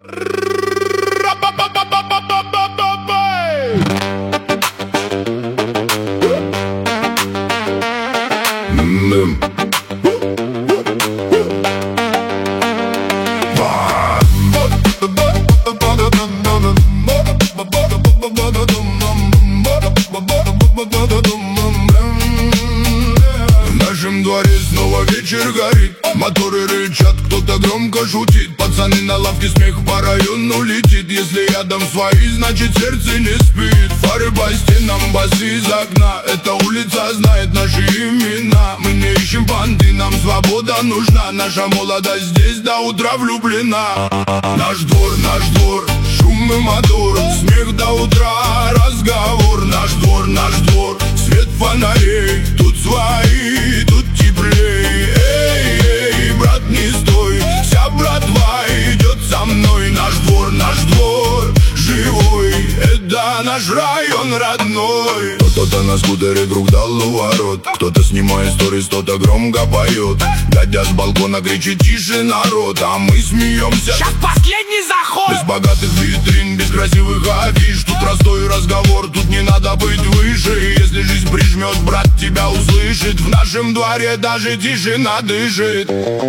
В нашем дворе снова вечер горит, моторы рычат, кто-то громко шутит. Пацаны на лавке, смех по району летит. Если рядом свои, значит сердце не спит. Фары по стенам, басы из окна. Эта улица знает наши имена. Мы не ищем понты, нам свобода нужна. Наша молодость здесь до утра влюблена. Наш двор, шум и мотор, смех до утра, разговор. Наш двор, свет фонарей. Тут свои, тут теплей. Эй, брат, не стой, вся братва идет со мной. Наш двор, живой, это наш район родной. Кто-то на скутере друг дал у ворот, кто-то снимает сторис, кто-то громко поет. Дядя с балкона кричит: тише, народ, а мы смеемся. Сейчас последний заход. Без богатых витрин, без красивых афиш. Тут простой разговор, тут не надо быть выше. Если жизнь прижмет, брат тебя услышит. В нашем дворе даже тишина дышит.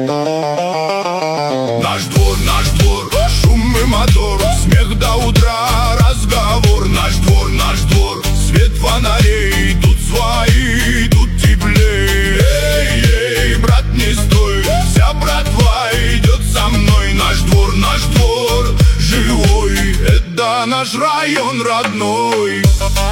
Наш двор, шум и мотор, смех до утра, разговор. Наш двор, свет фонарей. Тут свои, тут теплей. Эй, брат, не стой, вся братва идет со мной. Наш двор, живой, это наш район родной.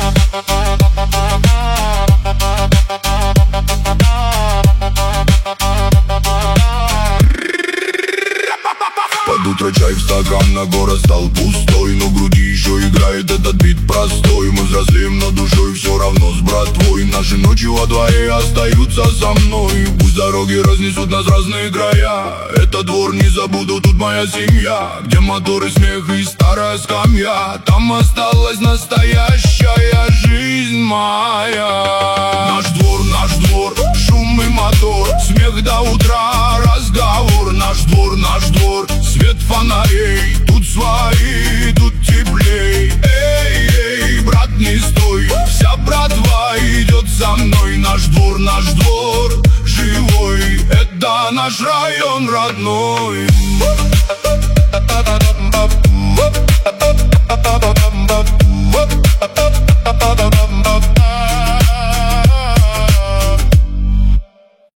Под утро чай в стакан, на город стал пустой, но в груди еще играет этот бит простой. Мы взрослеем, но душой все равно с братвой. Наши ночи во дворе остаются со мной. Пусть дороги разнесут нас в разные края. Этот двор не забуду, тут моя семья. Где моторы, смех и старая скамья. Там осталась настоящая жизнь моя. Наш двор, шум и мотор, смех до утра, разговор. Наш двор, свет фонарей. Тут свои, тут теплей. Эй, брат, не стой, вся братва идет со мной. Наш двор, живой, это наш район родной.